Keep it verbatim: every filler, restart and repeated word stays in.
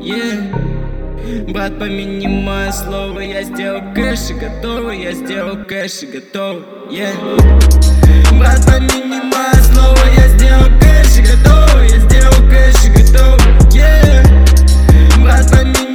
yeah. Брат, помяни мое слово, я сделал кэш и готово, я сделал кэш и готово, yeah. Брат, помяни мое слово, я сделал кэш и готово, я сделал кэш и готово, yeah. Брат, помяни